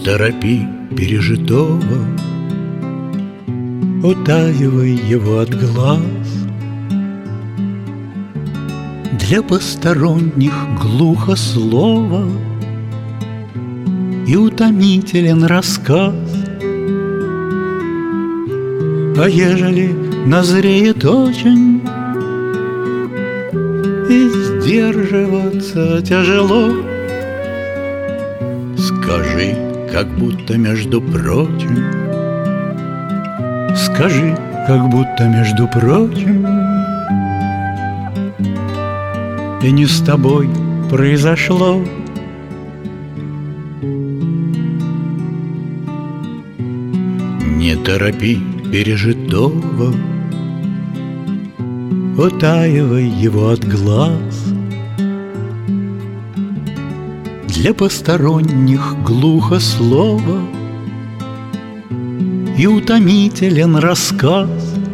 торопи пережитого, утаивай его от глаз. Для посторонних глухо слово и утомителен рассказ. А ежели назреет очень и сдерживаться тяжело, скажи, как будто между прочим, скажи, как будто между прочим, и не с тобой произошло. Не торопи пережитого, утаивай его от глаз. Для посторонних глухо слово и утомителен рассказ.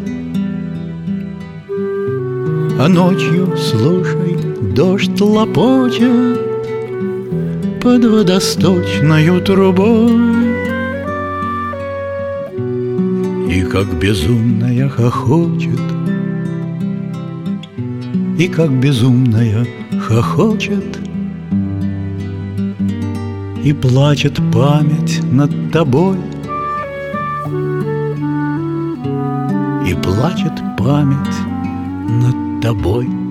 А ночью, слушай, дождь лопочет под водосточною трубой, и как безумная хохочет, и как безумная хохочет, и плачет память над тобой, и плачет память над тобой.